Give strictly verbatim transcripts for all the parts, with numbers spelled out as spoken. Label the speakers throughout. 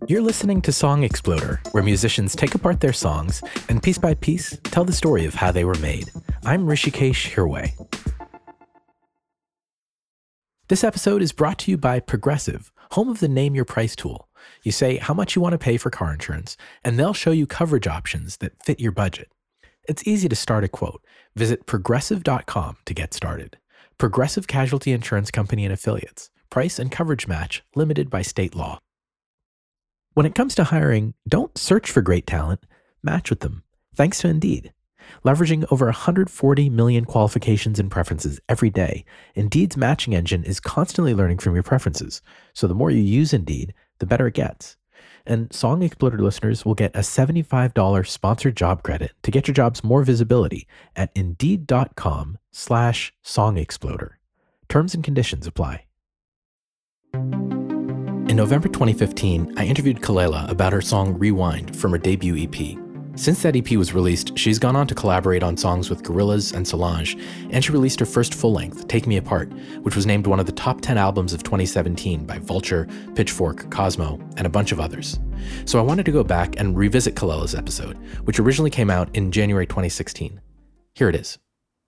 Speaker 1: You're listening to Song Exploder, where musicians take apart their songs and piece by piece tell the story of how they were made. I'm Rishikesh Hirway. This episode is brought to you by Progressive, home of the Name Your Price tool. You say how much you want to pay for car insurance, and they'll show you coverage options that fit your budget. It's easy to start a quote. Visit progressive dot com to get started. Progressive Casualty Insurance Company and Affiliates. Price and coverage match limited by state law. When it comes to hiring, don't search for great talent, match with them. Thanks to Indeed. Leveraging over one hundred forty million qualifications and preferences every day, Indeed's matching engine is constantly learning from your preferences. So the more you use Indeed, the better it gets. And Song Exploder listeners will get a seventy-five dollars sponsored job credit to get your jobs more visibility at indeed.com slash song exploder. Terms and conditions apply. In November twenty fifteen, I interviewed Kelela about her song Rewind from her debut E P. Since that E P was released, she's gone on to collaborate on songs with Gorillaz and Solange, and she released her first full-length, Take Me Apart, which was named one of the top ten albums of twenty seventeen by Vulture, Pitchfork, Cosmo, and a bunch of others. So I wanted to go back and revisit Kelela's episode, which originally came out in January twenty sixteen. Here it is.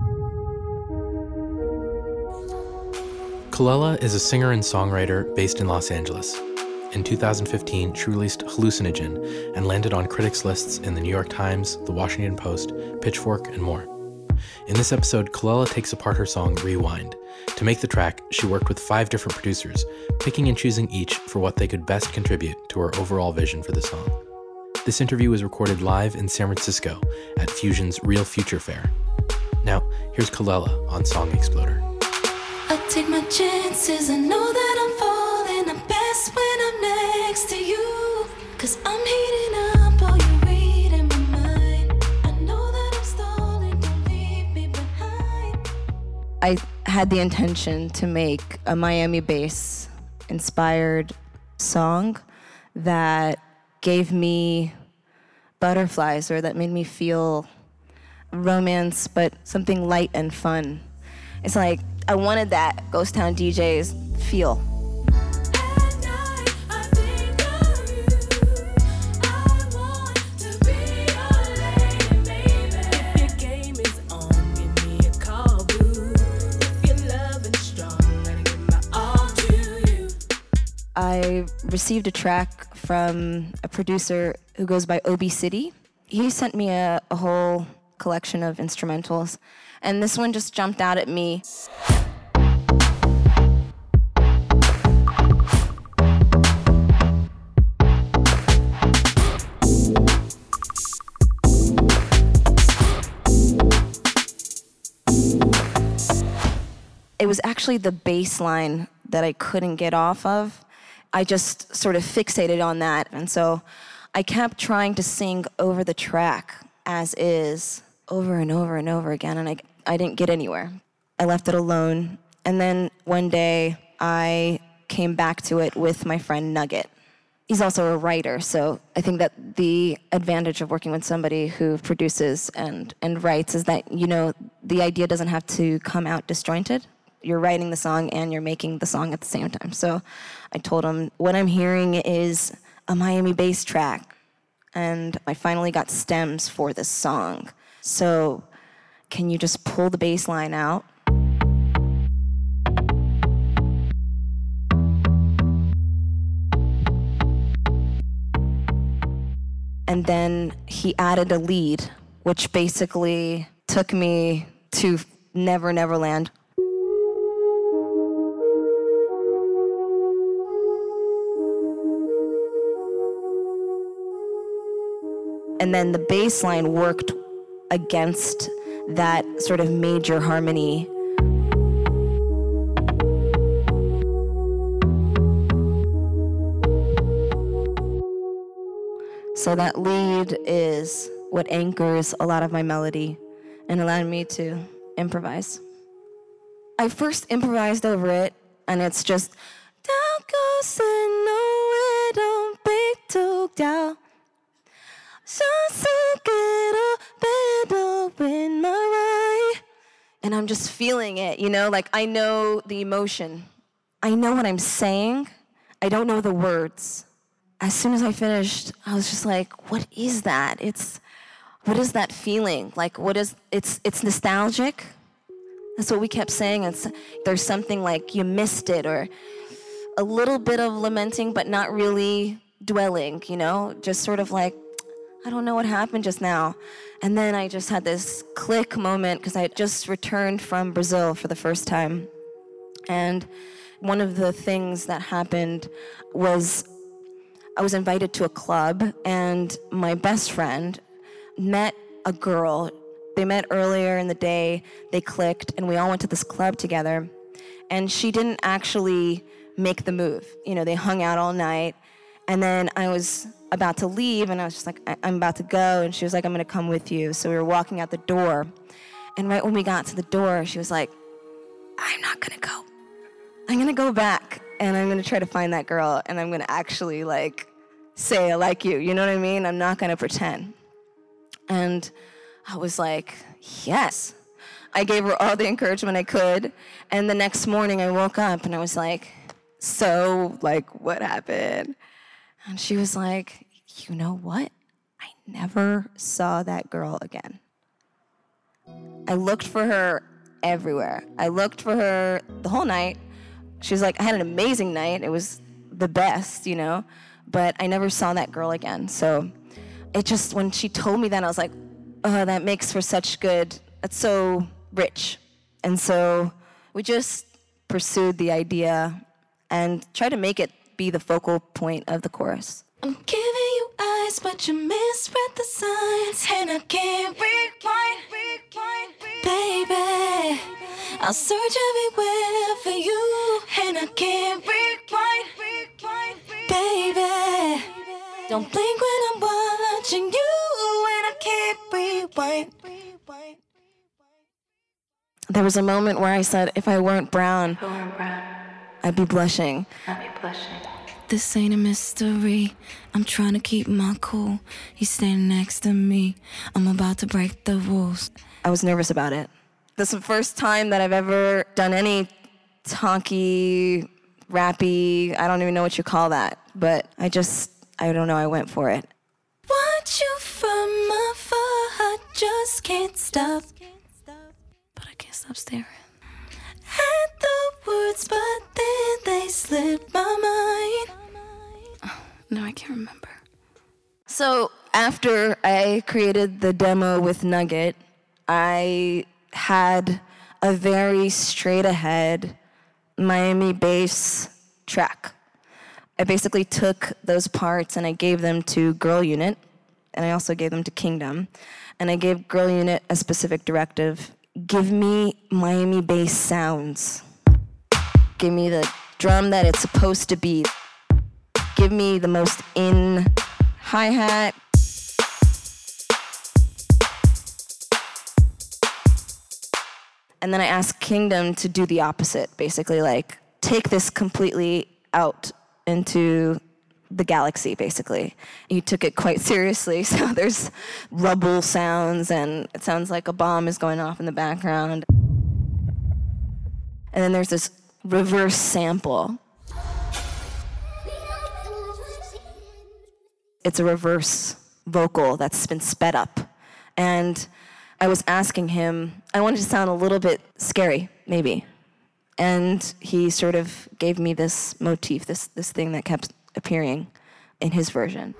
Speaker 1: Kelela is a singer and songwriter based in Los Angeles. In two thousand fifteen, she released Hallucinogen and landed on critics' lists in the New York Times, the Washington Post, Pitchfork, and more. In this episode, Kelela takes apart her song Rewind. To make the track, she worked with five different producers, picking and choosing each for what they could best contribute to her overall vision for the song. This interview was recorded live in San Francisco at Fusion's Real Future Fair. Now, here's Kelela on Song Exploder.
Speaker 2: I take my chances, I know that I'm falling. I'm best when I'm next to you, 'cause I'm heating up while you read in my mind. I know that I'm stalling, don't leave me behind.
Speaker 3: I had the intention to make a Miami bass inspired song that gave me butterflies, or that made me feel romance, but something light and fun. It's like I wanted that Ghost Town D Js feel.
Speaker 2: At night, I think of you. I want to be your lady, baby. If your game is on, give me a call, boo. If your love is strong, let me give my all to you.
Speaker 3: I received a track from a producer who goes by Obi City. He sent me a, a whole collection of instrumentals, and this one just jumped out at me. It was actually the bass line that I couldn't get off of. I just sort of fixated on that, and so I kept trying to sing over the track as is, over and over and over again, and I, I didn't get anywhere. I left it alone, and then one day I came back to it with my friend Nugget. He's also a writer, so I think that the advantage of working with somebody who produces and, and writes is that, you know, the idea doesn't have to come out disjointed. You're writing the song and you're making the song at the same time. So I told him, what I'm hearing is a Miami bass track, and I finally got stems for this song. So can you just pull the bass line out? And then he added a lead, which basically took me to Never Never Land. And then the bass line worked against that sort of major harmony. So that lead is what anchors a lot of my melody and allowed me to improvise. I first improvised over it, and it's just down goes and nowhere don't be took down. And I'm just feeling it, you know, like I know the emotion. I know what I'm saying. I don't know the words. as soon as I finished, I was just like, what is that? It's, what is that feeling? Like, what is, it's, it's nostalgic. That's what we kept saying. It's, there's something like you missed it, or a little bit of lamenting, but not really dwelling, you know? Just sort of like, I don't know what happened just now. And then I just had this click moment because I had just returned from Brazil for the first time. And one of the things that happened was I was invited to a club, and my best friend met a girl. They met earlier in the day, they clicked, and we all went to this club together. And she didn't actually make the move. You know, they hung out all night. And then I was about to leave, and I was just like, I- I'm about to go. And she was like, I'm going to come with you. So we were walking out the door. And right when we got to the door, she was like, I'm not going to go. I'm going to go back, and I'm going to try to find that girl, and I'm going to actually, like, say I like you. You know what I mean? I'm not going to pretend. And I was like, yes. I gave her all the encouragement I could. And the next morning I woke up and I was like, so, like, what happened? And she was like, you know what? I never saw that girl again. I looked for her everywhere. I looked for her the whole night. She was like, I had an amazing night. It was the best, you know? But I never saw that girl again. So it just, when she told me that, I was like, oh, that makes for such good, that's so rich. And so we just pursued the idea and tried to make it be the focal point of the chorus.
Speaker 2: I'm giving you eyes, but you misread the signs, and I can't rewind, rewind, rewind. Baby, I'll search everywhere for you, and I can't rewind, rewind, rewind. Baby, don't blink when I'm watching you, and I can't rewind, rewind.
Speaker 3: There was a moment where I said, if I weren't brown, I'd be blushing.
Speaker 2: This ain't a mystery. I'm trying to keep my cool. He's standing next to me. I'm about to break the rules.
Speaker 3: I was nervous about it. This is the first time that I've ever done any talky, rappy, I don't even know what you call that. But I just, I don't know, I went for it.
Speaker 2: Watch you from afar. I just can't stop. But I can't stop staring at the words, but then they slip my mind. Oh, no, I can't remember.
Speaker 3: So after I created the demo with Nugget, I had a very straight ahead Miami bass track. I basically took those parts and I gave them to Girl Unit, and I also gave them to Kingdom. And I gave Girl Unit a specific directive. Give me Miami bass sounds. Give me the drum that it's supposed to be. Give me the most in hi-hat. And then I asked Kingdom to do the opposite, basically like take this completely out into the galaxy, basically. He took it quite seriously, so there's rubble sounds and it sounds like a bomb is going off in the background. And then there's this reverse sample. It's a reverse vocal that's been sped up. And I was asking him, I wanted to sound a little bit scary, maybe. And he sort of gave me this motif, this this thing that kept appearing in his version.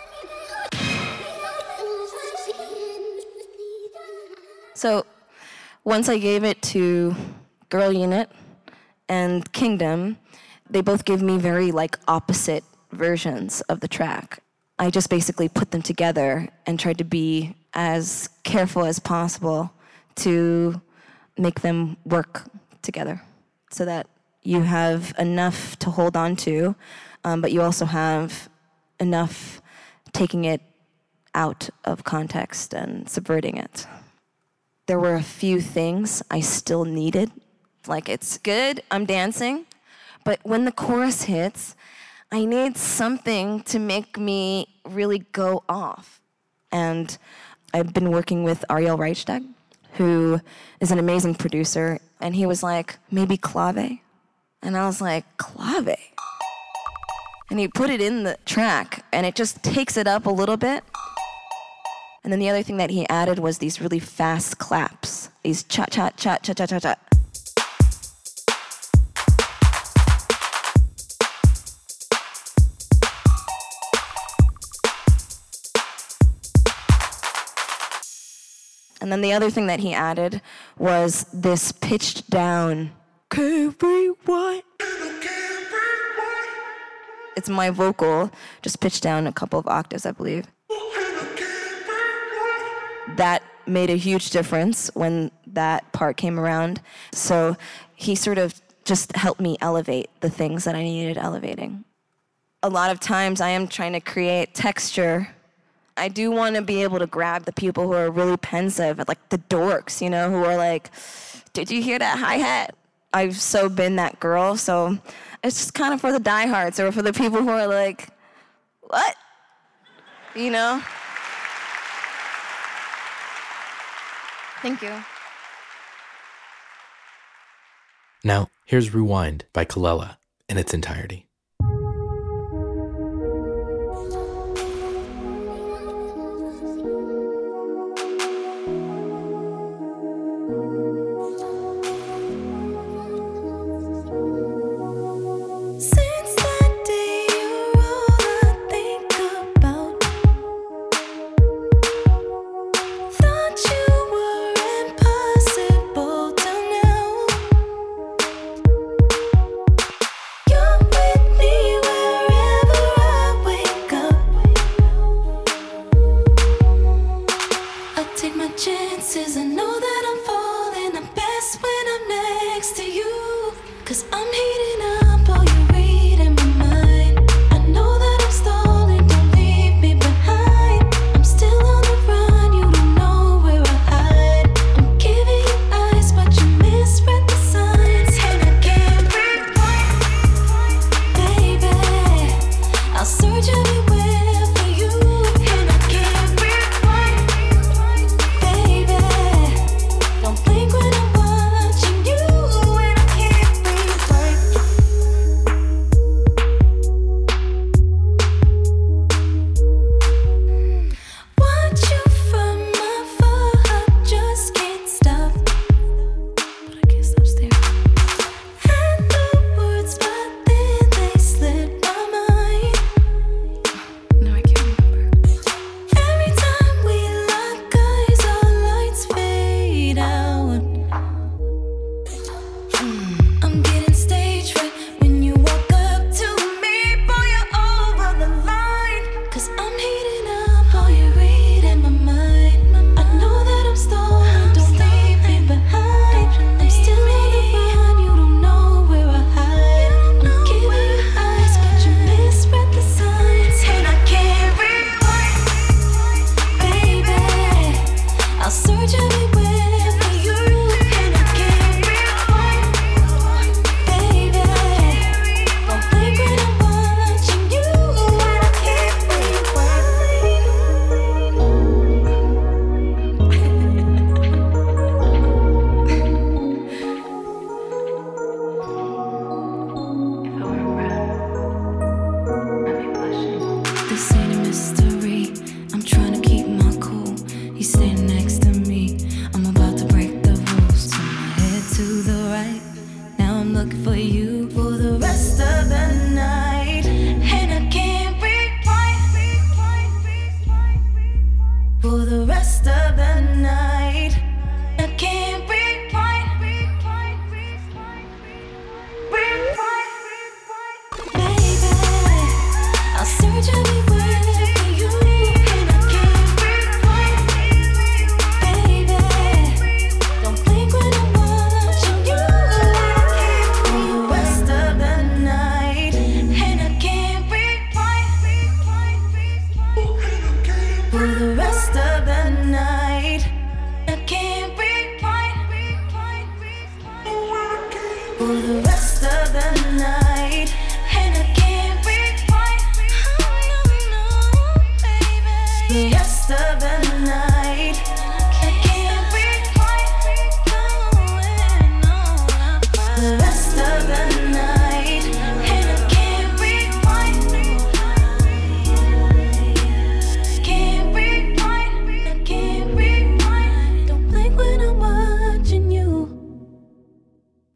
Speaker 3: So once I gave it to Girl Unit and Kingdom, they both gave me very like opposite versions of the track. I just basically put them together and tried to be as careful as possible to make them work together so that you have enough to hold on to, um, but you also have enough taking it out of context and subverting it. There were a few things I still needed. Like, it's good, I'm dancing, but when the chorus hits, I need something to make me really go off. And I've been working with Ariel Reichstag, who is an amazing producer, and he was like, maybe clave? And I was like, clave? and he put it in the track, and it just takes it up a little bit. And then the other thing that he added was these really fast claps, these cha cha cha cha cha cha cha. And then the other thing that he added was this pitched down, carry what? It's my vocal, just pitched down a couple of octaves, I believe. That made a huge difference when that part came around. So he sort of just helped me elevate the things that I needed elevating. A lot of times I am trying to create texture. I do want to be able to grab the people who are really pensive, like the dorks, you know, who are like, did you hear that hi-hat? I've so been that girl, so it's just kind of for the diehards or for the people who are like, what? You know? Thank you.
Speaker 1: Now, here's Rewind by Kelela in its entirety.
Speaker 2: The rest of the night, and I can't breathe.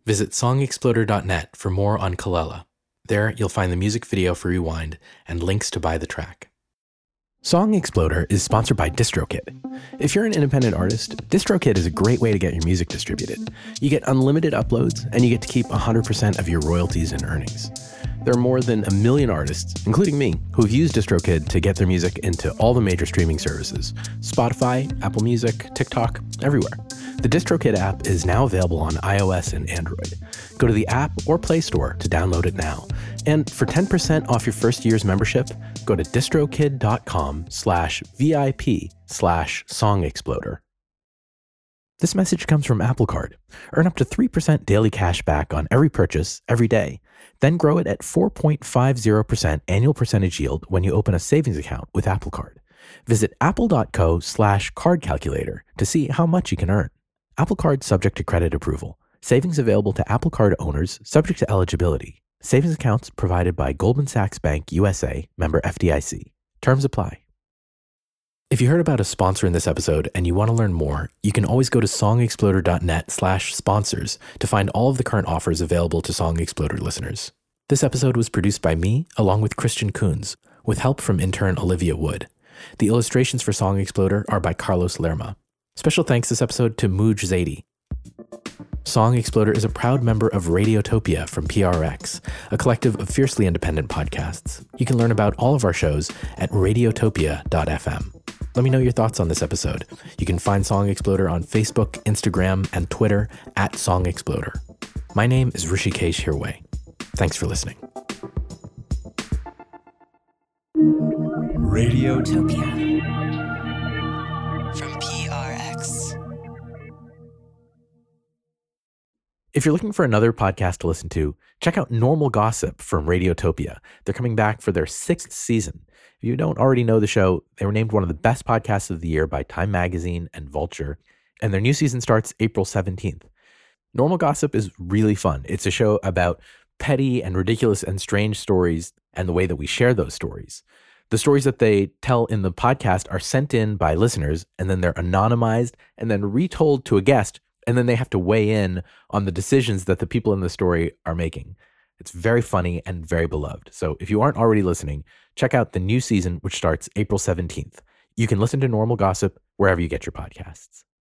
Speaker 1: Visit song exploder dot net for more on Kalela. There, you'll find the music video for Rewind and links to buy the track. Song Exploder is sponsored by DistroKid. If you're an independent artist, DistroKid is a great way to get your music distributed. You get unlimited uploads, and you get to keep one hundred percent of your royalties and earnings. There are more than a million artists, including me, who have used DistroKid to get their music into all the major streaming services: Spotify, Apple Music, TikTok, everywhere. The DistroKid app is now available on iOS and Android. Go to the app or Play Store to download it now. And for ten percent off your first year's membership, go to distrokid.com slash VIP slash Song Exploder. This message comes from Apple Card. Earn up to three percent daily cash back on every purchase, every day. Then grow it at four point five zero percent annual percentage yield when you open a savings account with Apple Card. Visit apple.co slash card calculator to see how much you can earn. Apple Card subject to credit approval. Savings available to Apple Card owners subject to eligibility. Savings accounts provided by Goldman Sachs Bank U S A, member F D I C. Terms apply. If you heard about a sponsor in this episode and you want to learn more, you can always go to songexploder.net slash sponsors to find all of the current offers available to Song Exploder listeners. This episode was produced by me, along with Christian Coons, with help from intern Olivia Wood. The illustrations for Song Exploder are by Carlos Lerma. Special thanks this episode to Mooj Zaidi. Song Exploder is a proud member of Radiotopia from P R X, a collective of fiercely independent podcasts. You can learn about all of our shows at radiotopia dot f m. Let me know your thoughts on this episode. You can find Song Exploder on Facebook, Instagram, and Twitter at Song Exploder. My name is Rishikesh Hirway. Thanks for listening.
Speaker 4: Radiotopia from P R X.
Speaker 1: If you're looking for another podcast to listen to, check out Normal Gossip from Radiotopia. They're coming back for their sixth season. If you don't already know the show, they were named one of the best podcasts of the year by Time Magazine and Vulture, and their new season starts April seventeenth. Normal Gossip is really fun. It's a show about petty and ridiculous and strange stories and the way that we share those stories. The stories that they tell in the podcast are sent in by listeners, and then they're anonymized and then retold to a guest, and then they have to weigh in on the decisions that the people in the story are making. It's very funny and very beloved. So if you aren't already listening, check out the new season, which starts April seventeenth. You can listen to Normal Gossip wherever you get your podcasts.